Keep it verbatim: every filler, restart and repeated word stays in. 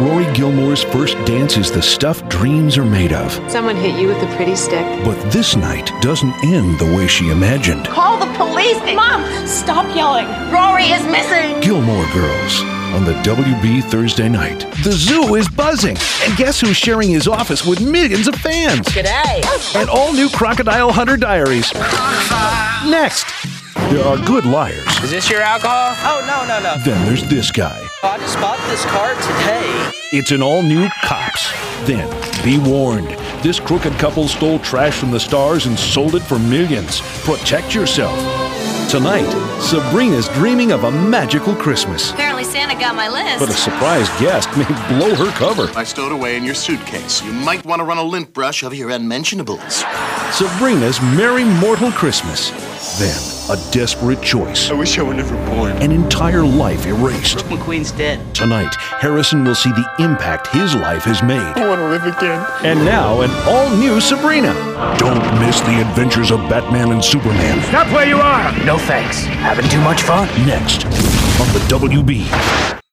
Rory Gilmore's first dance is the stuff dreams are made of. Someone hit you with a pretty stick. But this night doesn't end the way she imagined. Call the police! Mom, stop yelling! Rory is missing! Gilmore Girls on the W B Thursday night. The zoo is buzzing. And guess who's sharing his office with millions of fans? G'day! And all new Crocodile Hunter Diaries. Next. There are good liars. Is this your alcohol? Oh, no, no, no. Then there's this guy. I just bought this car today. It's an all-new Cops. Then, be warned. This crooked couple stole trash from the stars and sold it for millions. Protect yourself. Tonight, Sabrina's dreaming of a magical Christmas. Apparently Santa got my list. But a surprise guest may blow her cover. I stowed away in your suitcase. You might want to run a lint brush over your unmentionables. Sabrina's Merry Mortal Christmas. Then, a desperate choice. I wish I were never born. An entire life erased. McQueen's dead. Tonight, Harrison will see the impact his life has made. I want to live again. And now, an all-new Sabrina. Don't miss the adventures of Batman and Superman. Stop where you are! No thanks. Having too much fun? Next, on the W B.